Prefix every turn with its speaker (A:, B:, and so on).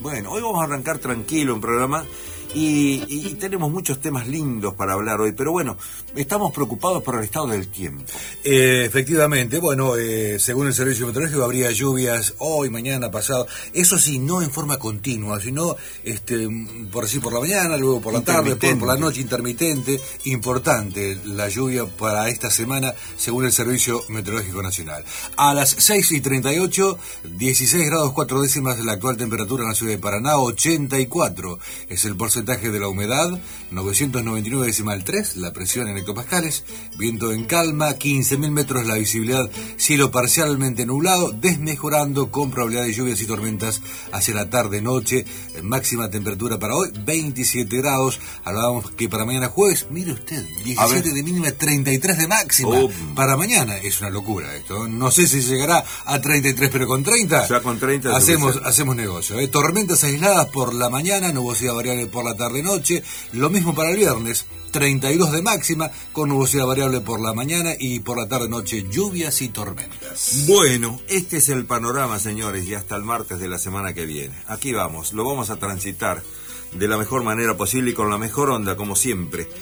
A: Bueno, hoy vamos a arrancar tranquilo un programa y tenemos muchos temas lindos para hablar hoy, pero bueno, estamos preocupados por el estado del tiempo.
B: Efectivamente, bueno, según el Servicio Meteorológico habría lluvias hoy, mañana, pasado, eso sí, no en forma continua, sino por así por la mañana, luego por la tarde, por la noche, intermitente. Importante la lluvia para esta semana, según el Servicio Meteorológico Nacional. A las 6:38, 16 grados 4 décimas la actual temperatura en la ciudad de Paraná, 84 es el porcentaje de la humedad, 999,3 la presión en hectopascales, viento en calma, 15.000 metros la visibilidad, cielo parcialmente nublado, desmejorando con probabilidad de lluvias y tormentas hacia la tarde-noche, máxima temperatura para hoy, 27 grados, hablábamos que para mañana jueves, mire usted, 17 de mínima, 33 de máxima, para mañana, es una locura esto, no sé si llegará a 33, pero con 30,
A: ya con 30
B: hacemos negocio, tormentas aisladas por la mañana, nubosidad variable por la tarde-noche, lo mismo para el viernes, 32 de máxima, con nubosidad variable por la mañana y por la tarde-noche lluvias y tormentas.
A: Bueno, este es el panorama, señores, y hasta el martes de la semana que viene. Aquí vamos, lo vamos a transitar de la mejor manera posible y con la mejor onda, como siempre.